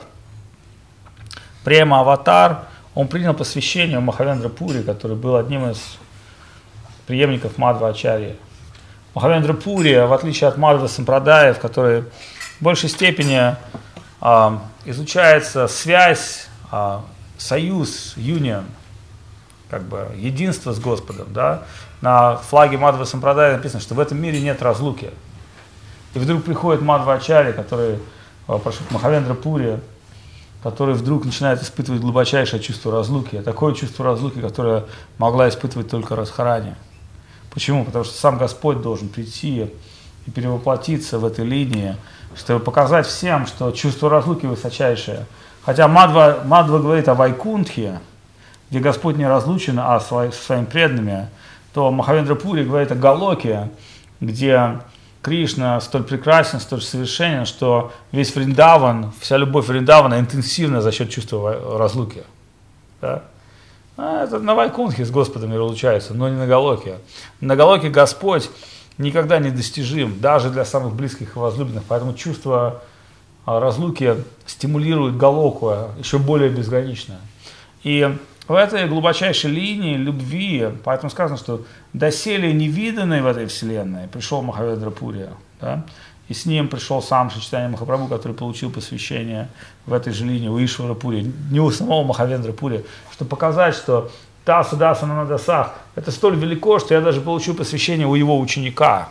према-аватар, он принял посвящение у Махавендра Пури, который был одним из преемников Мадхва-ачарьи. Махавендра Пури, в отличие от Мадхва Сампрадаев, который в большей степени а, изучается связь, а, союз, union, как бы единство с Господом, да? На флаге Мадхва Сампрадая написано, что в этом мире нет разлуки. И вдруг приходит Мадхва-ачарья, который, прошу, Махавендра Пури, который вдруг начинает испытывать глубочайшее чувство разлуки, такое чувство разлуки, которое могла испытывать только Радхарани. Почему? Потому что сам Господь должен прийти и перевоплотиться в этой линии, чтобы показать всем, что чувство разлуки высочайшее. Хотя Мадхва, Мадхва говорит о Вайкунтхе, где Господь не разлучен, а со своими преданными, то Махавендра Пури говорит о Галоке, где Кришна столь прекрасен, столь совершенен, что весь Вриндаван, вся любовь Вриндавана интенсивна за счет чувства разлуки. Да? А это на Вайкунтхе с Господом разлучается, но не на Галоке. На Галоке Господь никогда не достижим, даже для самых близких и возлюбленных, поэтому чувство разлуки стимулирует Галоку еще более безгранично. И в этой глубочайшей линии любви, поэтому сказано, что доселе невиданной в этой вселенной пришел Махавендра Пури, да? И с ним пришел сам Шри Чайтанья Махапрабху, который получил посвящение в этой же линии у Ишвара Пури, не у самого Махавендра Пури, чтобы показать, что Даса Даса Нанадасах это столь велико, что я даже получил посвящение у его ученика.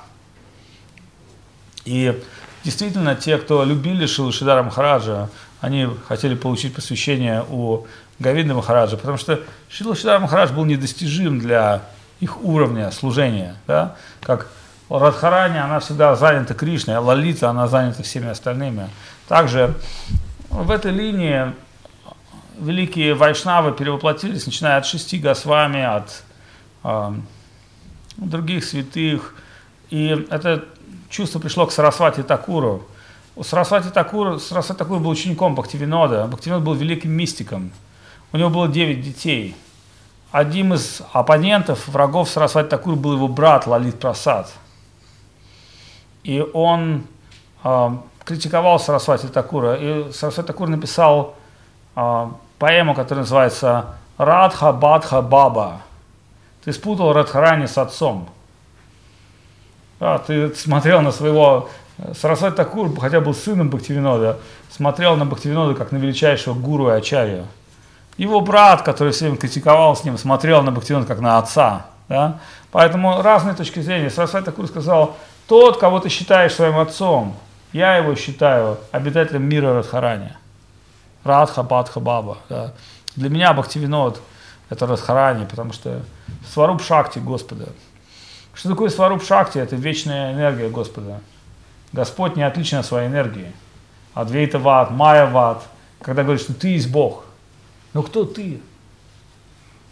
И действительно, те, кто любили Шрилу Шридхара Махараджа, они хотели получить посвящение у Говинды Махараджа, потому что Шрила Шридхар Махарадж был недостижим для их уровня служения, да? Как Радхарани, она всегда занята Кришной, а Лалита, она занята всеми остальными. Также в этой линии великие вайшнавы перевоплотились, начиная от шести Госвами, от э, других святых, и это чувство пришло к Сарасвати Такуру. У Сарасвати Такур, Сарасвати Такур был учеником Бхактивинода. Бхактивинод был великим мистиком. У него было девять детей. Одним из оппонентов, врагов Сарасвати Такур был его брат Лалит Прасад. И он э, критиковал Сарасвати Такура. И Сарасвати Такур написал э, поэму, которая называется «Радха Бадха Баба». Ты спутал Радхарани с отцом. Да, ты смотрел на своего... Сарасвати Такур, хотя был сыном Бхактивинода, смотрел на Бхактивинода как на величайшего гуру и ачарью. Его брат, который все время критиковал с ним, смотрел на Бхактивинода как на отца. Да? Поэтому разные точки зрения. Сарасвати Такур сказал, тот, кого ты считаешь своим отцом, я его считаю обитателем мира Радхарани. Радха Бадха Баба. Да? Для меня Бхактивинод это Радхарани, потому что Сваруб Шакти Господа. Что такое Сваруб Шакти? Это вечная энергия Господа. Господь не отличен от своей энергии. Адвейта Вад, Майя Вад, когда говорит, что ты есть Бог. Но кто ты?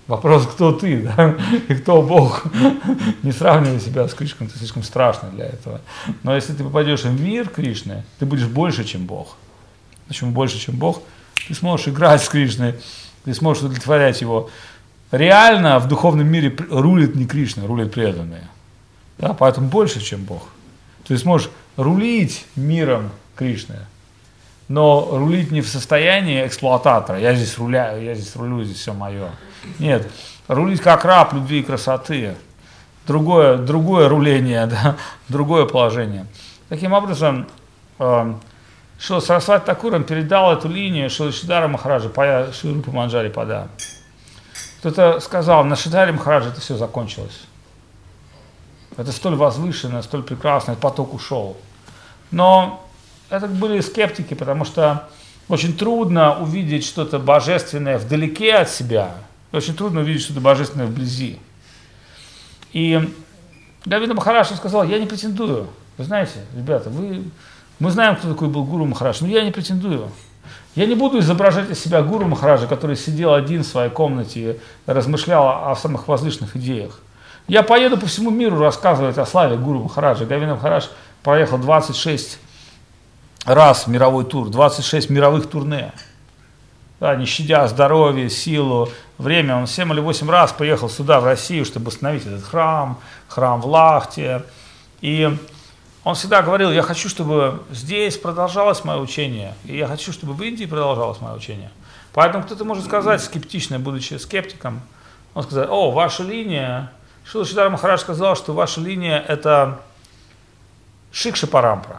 Вопрос, кто ты, да, и кто Бог. Не сравнивай себя с Кришной, ты слишком страшный для этого. Но если ты попадешь в мир Кришны, ты будешь больше, чем Бог. Почему больше, чем Бог? Ты сможешь играть с Кришной, ты сможешь удовлетворять его. Реально в духовном мире рулит не Кришна, рулит преданные. Да, поэтому больше, чем Бог. Ты сможешь рулить миром Кришны, но рулить не в состоянии эксплуататора. Я здесь руляю, я здесь рулю, здесь все мое. Нет, рулить как раб любви и красоты. Другое, другое руление, да, другое положение. Таким образом, э, Шрила Сарасвати Такурам передал эту линию Шрила Шридхара Махараджа, Шрила Рупа Манджари Пада. Кто-то сказал, на Шридхаре Махараджа это все закончилось. Это столь возвышенно, столь прекрасно, этот поток ушел. Но это были скептики, потому что очень трудно увидеть что-то божественное вдалеке от себя, очень трудно увидеть что-то божественное вблизи. И Говинда Махарадж сказал, я не претендую. Вы знаете, ребята, вы, мы знаем, кто такой был Гуру Махарадж, но я не претендую. Я не буду изображать из себя Гуру Махараджа, который сидел один в своей комнате и размышлял о самых возвышенных идеях. Я поеду по всему миру рассказывать о славе Гуру Махараджа. Говинда Махарадж проехал двадцать шесть раз мировой тур, двадцать шесть мировых турне. Да, не щадя здоровье, силу, время. Он семь или восемь раз приехал сюда, в Россию, чтобы установить этот храм, храм в Лахте. И он всегда говорил, я хочу, чтобы здесь продолжалось мое учение, и я хочу, чтобы в Индии продолжалось мое учение. Поэтому кто-то может сказать, скептично, будучи скептиком, он сказал, о, ваша линия, Шрила Шридхар Махарадж сказал, что ваша линия это Шикша Парампара.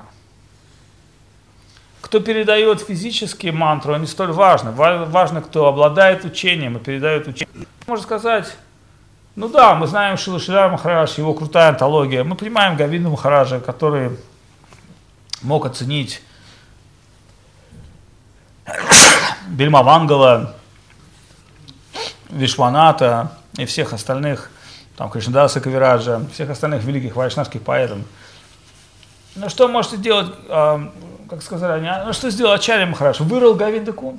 Кто передает физические мантры, не столь важно. Важно, кто обладает учением и передает учение. Можно сказать, ну да, мы знаем Шрила Шридхара Махарадж, его крутая антология. Мы понимаем Говинду Махараджа, который мог оценить Бильмавангала, Вишваната и всех остальных, там, Кришнадаса Кавираджа, всех остальных великих вайшнавских поэтов. Ну что можете делать, э, как сказали они, ну что сделал Ачарья Махарадж? Вырыл Говинда Кунд?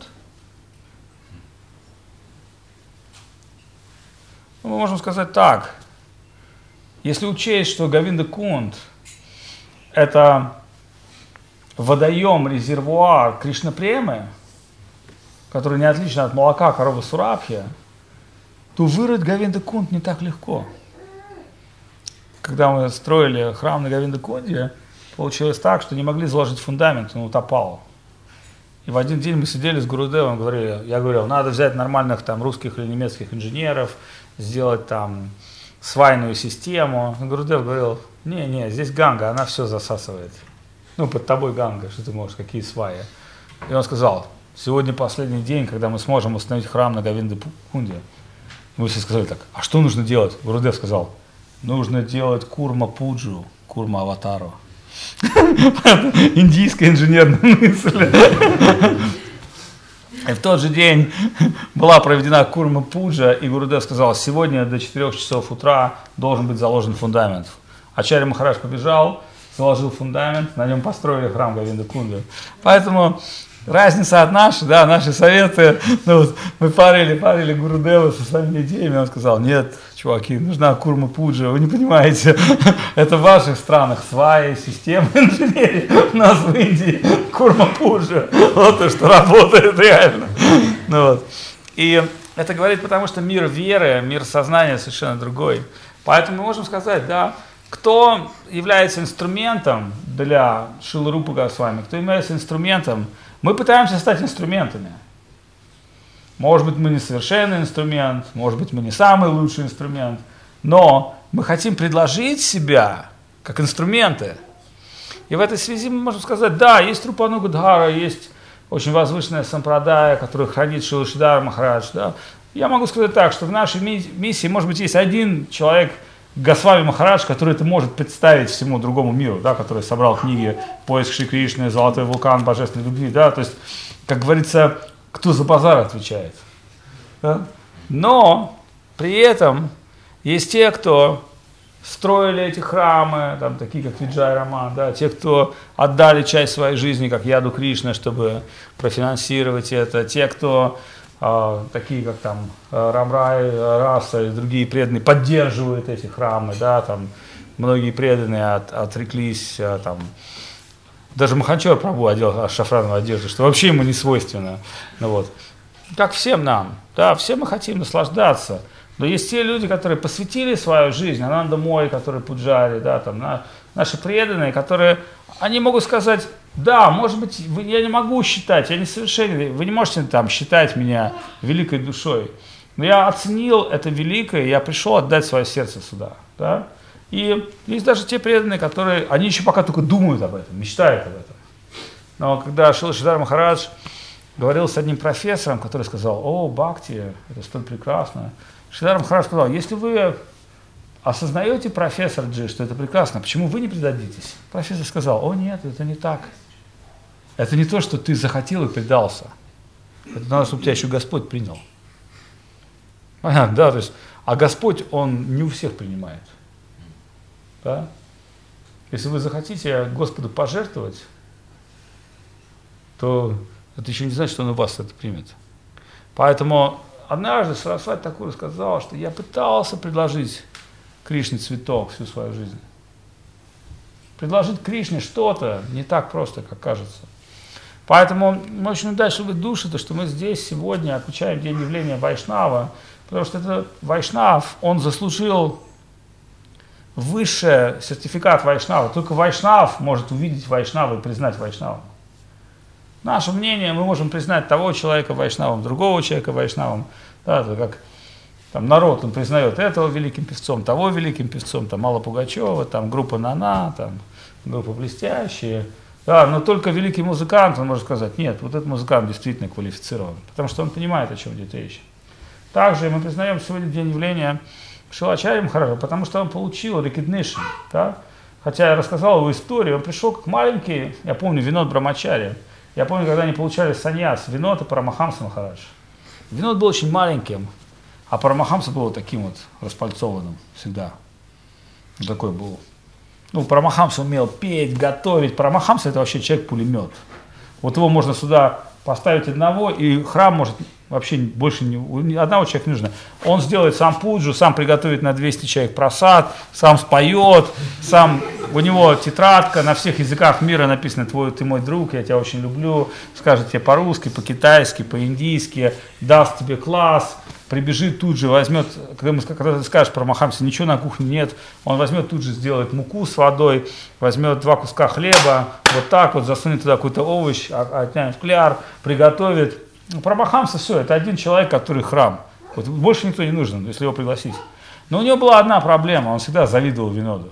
Ну, мы можем сказать так, если учесть, что Говинда Кунд это водоем, резервуар Кришна-премы, который не отличен от молока коровы Сурабхи, то вырыть Говинда Кунд не так легко. Когда мы строили храм на Говинда Кунде, получилось так, что не могли заложить фундамент, он утопал. И в один день мы сидели с Гурудевом, говорили, я говорил, надо взять нормальных там русских или немецких инженеров, сделать там свайную систему. И Гурудев говорил, не-не, здесь Ганга, она все засасывает. Ну, под тобой Ганга, что ты можешь, какие сваи. И он сказал, сегодня последний день, когда мы сможем установить храм на Говинда Кунде. Мы все сказали так, а что нужно делать? Гурудев сказал, нужно делать курма-пуджу, курма-аватару. Индийская инженерная мысль. И в тот же день была проведена курма-пуджа, и Гурудев сказал, сегодня до четырёх часов утра должен быть заложен фундамент. Ачарья Махарадж побежал, заложил фундамент, на нем построили храм Говинда Кунды. Поэтому разница от нашей, да, наши советы, ну, вот, мы парили, парили Гурудева со своими идеями, он сказал, нет, чуваки, нужна курма-пуджа, вы не понимаете, это в ваших странах сваи, системы инженерии, у нас в Индии курма-пуджа, вот то, что работает реально. Ну, вот. И это говорит, потому что мир веры, мир сознания совершенно другой. Поэтому мы можем сказать, да, кто является инструментом для Шрилы Рупы Госвами, кто является инструментом, мы пытаемся стать инструментами. Может быть, мы не совершенный инструмент, может быть, мы не самый лучший инструмент, но мы хотим предложить себя как инструменты. И в этой связи мы можем сказать, да, есть Рупанугадхара, есть очень возвышенная сампрадая, которую хранит Шрила Шридхар Махарадж. Да. Я могу сказать так, что в нашей миссии, может быть, есть один человек, Госвами Махарадж, который это может представить всему другому миру, да, который собрал книги «Поиск Шри Кришны», «Золотой вулкан божественной любви», да, то есть, как говорится, кто за базар отвечает. Да? Но при этом есть те, кто строили эти храмы, там, такие как Виджай Раман, да, те, кто отдали часть своей жизни, как Яду Кришна, чтобы профинансировать это, те, кто а, такие как там Рамрай, Раса и другие преданные поддерживают эти храмы, да, там многие преданные от, отреклись, а, там, даже Маханчор Прабху одел шафрановую одежду, что вообще ему не свойственно. Ну, вот. Как всем нам, да, все мы хотим наслаждаться. Но есть те люди, которые посвятили свою жизнь, Ананда Мой, которые пуджари, да, там, на, наши преданные, которые, они могут сказать, да, может быть, вы, я не могу считать, я несовершенен, вы не можете там считать меня великой душой, но я оценил это великое, я пришел отдать свое сердце сюда, да. И есть даже те преданные, которые, они еще пока только думают об этом, мечтают об этом. Но когда Шрила Шридар Махарадж говорил с одним профессором, который сказал, о, бхакти, это столь прекрасно, Шридар Махарадж сказал, если вы осознаете, профессор Джи, что это прекрасно, почему вы не предадитесь? Профессор сказал, о нет, это не так. Это не то, что ты захотел и предался. Это надо, чтобы тебя еще Господь принял. Понятно, да, то есть, а Господь, Он не у всех принимает. Да? Если вы захотите Господу пожертвовать, то это еще не значит, что Он у вас это примет. Поэтому однажды Сарасвати Такур сказал, что я пытался предложить Кришне цветок всю свою жизнь. Предложить Кришне что-то не так просто, как кажется. Поэтому мы очень удачливы души, то, что мы здесь сегодня отмечаем день явления Вайшнава, потому что этот Вайшнав, он заслужил высший сертификат Вайшнава. Только Вайшнав может увидеть Вайшнава и признать Вайшнавом. Наше мнение, мы можем признать того человека Вайшнавом, другого человека Вайшнавом. Да, это как там, народ, он признает этого великим певцом, того великим певцом, там Алла Пугачева, там группа Нана, там группа Блестящие. Да, но только великий музыкант, он может сказать, нет, вот этот музыкант действительно квалифицирован, потому что он понимает, о чем идет речь. Также мы признаем сегодня день явления Шилачари Махараджа, потому что он получил recognition, да? Хотя я рассказал его историю, он пришел как маленький, я помню, Винод Брамачари, я помню, когда они получали саньяс, Винод и Парамахамса Махарадж. Винод был очень маленьким, а Парамахамса был таким вот распальцованным всегда. Он такой был. Ну, Парамахамса умел петь, готовить. Парамахамса это вообще человек-пулемет. Вот его можно сюда поставить одного, и храм может вообще больше не, одного человека не нужно. Он сделает сам пуджу, сам приготовит на двести человек просад, сам споет, сам, у него тетрадка, на всех языках мира написано «Твой, ты мой друг, я тебя очень люблю», скажет тебе по-русски, по-китайски, по-индийски, даст тебе класс, прибежит тут же, возьмет, когда, мы, когда ты скажешь про Парамахамсе, ничего на кухне нет, он возьмет тут же, сделает муку с водой, возьмет два куска хлеба, вот так вот, засунет туда какой-то овощ, отнять фляр, приготовит. Парамахамса все, это один человек, который храм. Вот больше никто не нужен, если его пригласить. Но у него была одна проблема, он всегда завидовал Виноду.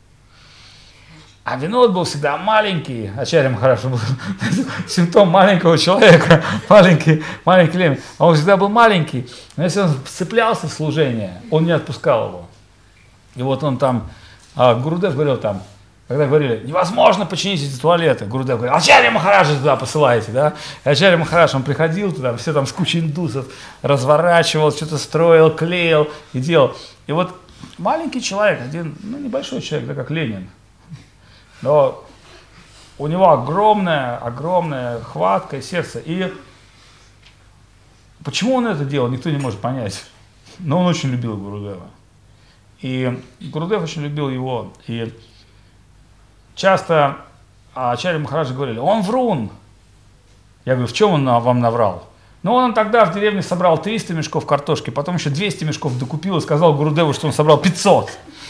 А Винод был всегда маленький, Ачарья Махарадж был симптом маленького человека, маленький, маленький лемень. А он всегда был маленький, но если он цеплялся в служение, он не отпускал его. И вот он там, а Гурудев говорил там, когда говорили, невозможно починить эти туалеты, Гурудев говорил, Ачарья Махараджа туда посылаете, да? И Ачарья Махарадж, он приходил туда, все там с кучей индусов, разворачивал, что-то строил, клеил и делал. И вот маленький человек, один, ну небольшой человек, да, как Ленин, но у него огромная, огромная хватка и сердце. И почему он это делал, никто не может понять. Но он очень любил Гурудева. И Гурудев очень любил его. И часто Ачарья Махараджи говорили, он врун. Я говорю, в чем он вам наврал? Ну, он тогда в деревне собрал триста мешков картошки, потом еще двести мешков докупил и сказал Гурудеву, что он собрал пятьсот.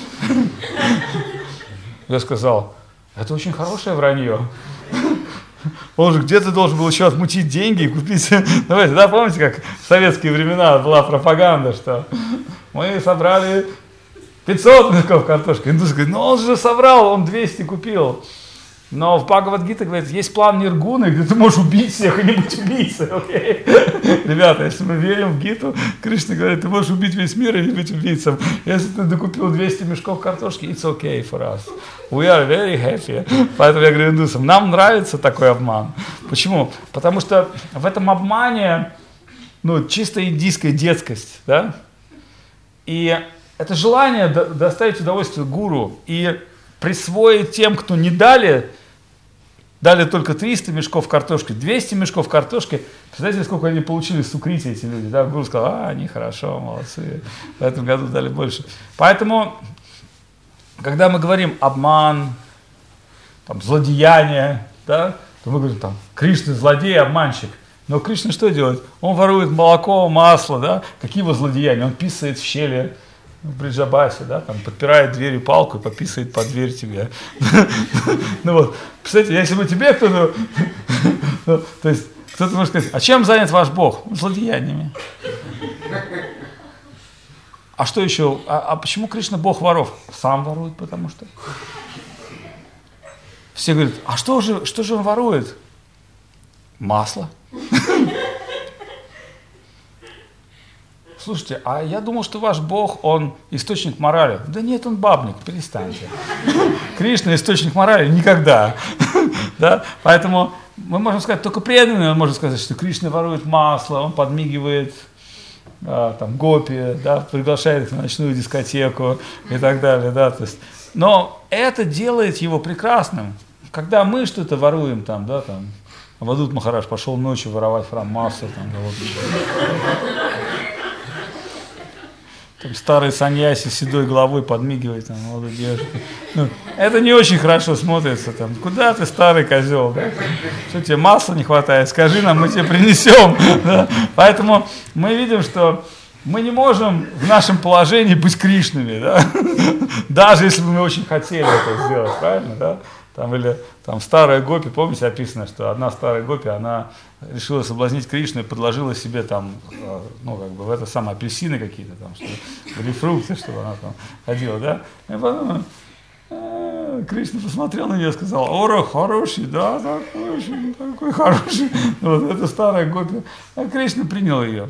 Я сказал, это очень хорошее вранье. Он же где-то должен был еще отмутить деньги и купить. Давайте, да, помните, как в советские времена была пропаганда, что мы собрали пятьсот мешков картошки. Индус говорит, ну он же собрал, он двести купил. Но в Бхагавад-гите говорит, есть план Ниргуны, где ты можешь убить всех и не быть убийцей. Okay? Ребята, если мы верим в Гиту, Кришна говорит, ты можешь убить весь мир и не быть убийцем. Если ты докупил двести мешков картошки, it's okay for us. We are very happy. Поэтому я говорю индусам, нам нравится такой обман. Почему? Потому что в этом обмане ну, чисто индийская детскость. Да? И это желание доставить удовольствие гуру и присвоить тем, кто не дали, дали только триста мешков картошки, двести мешков картошки. Представляете, сколько они получили с укрытия, эти люди? Да? Гуру сказал, а, они хорошо, молодцы, в этом году дали больше. Поэтому, когда мы говорим обман, там, злодеяние, да, то мы говорим, там, Кришна злодей, обманщик. Но Кришна что делает? Он ворует молоко, масло, да? Какие его злодеяния? Он писает в щели в Бриджабасе, да? Там, подпирает дверью палку и пописывает под дверь тебе. Ну вот, представляете, если бы тебе кто-то, то есть кто-то может сказать, а чем занят ваш Бог? Злодеяниями. А что еще? А, а почему Кришна Бог воров? Сам ворует, потому что. Все говорят, а что же, что же он ворует? Масло. Слушайте, а я думал, что ваш Бог, он источник морали. Да нет, он бабник, перестаньте. Кришна источник морали никогда. Да? Поэтому мы можем сказать, только преданный, он может сказать, что Кришна ворует масло, он подмигивает а, там, гопи, да, приглашает их на ночную дискотеку и так далее. Да, то есть, но это делает его прекрасным. Когда мы что-то воруем, там, да, там, Авадут Махарадж пошел ночью воровать храм масло, там, да, вот, там старый саньяси с седой головой подмигивает, там, молодой девушке. Ну, это не очень хорошо смотрится, там, куда ты, старый козел, да? Что тебе масла не хватает, скажи нам, мы тебе принесем. Да? Поэтому мы видим, что мы не можем в нашем положении быть Кришнами, да? Даже если бы мы очень хотели это сделать, правильно, да? Там, или там старая гопи, помните, описано, что одна старая гопи, она решила соблазнить Кришну и подложила себе там, ну, как бы, в это самое апельсины какие-то там, что грейпфрукты, чтобы она там ходила, да? И потом э, Кришна посмотрел на нее и сказал, ора, хороший, да, такой, очень, такой хороший. Вот, это старая гопи. А Кришна принял ее.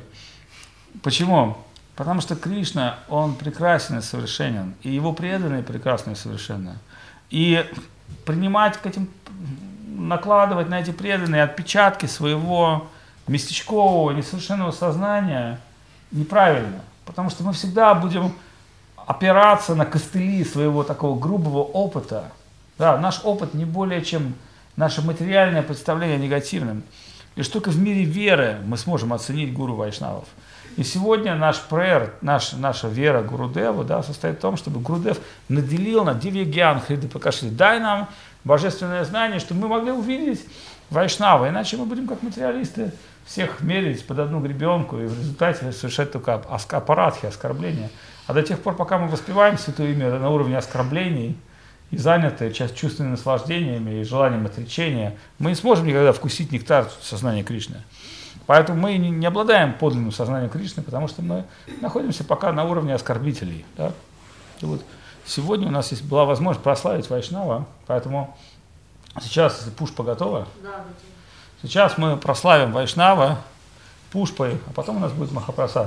Почему? Потому что Кришна, он прекрасен и совершенен, и его преданные прекрасны и совершенны. И принимать к этим, накладывать на эти преданные отпечатки своего местечкового, несовершенного сознания неправильно. Потому что мы всегда будем опираться на костыли своего такого грубого опыта. Да, наш опыт не более чем наше материальное представление негативным. Лишь только в мире веры мы сможем оценить гуру вайшнавов. И сегодня наш прейер, наш, наша вера Гурудеву, да, состоит в том, чтобы Гурудев наделил на Дивья Гьян Хрида Пракаши, дай нам божественное знание, чтобы мы могли увидеть Вайшнава, иначе мы будем как материалисты всех мерить под одну гребенку и в результате совершать только аппаратхи, оскорбления. А до тех пор, пока мы воспеваем Святое Имя на уровне оскорблений и заняты часть чувственными наслаждениями и желанием отречения, мы не сможем никогда вкусить нектар сознания Кришны. Поэтому мы не обладаем подлинным сознанием Кришны, потому что мы находимся пока на уровне оскорбителей. Да? И вот сегодня у нас есть, была возможность прославить Вайшнава, поэтому сейчас, если пушпа готова, да, сейчас мы прославим Вайшнава пушпой, а потом у нас будет Махапрасад.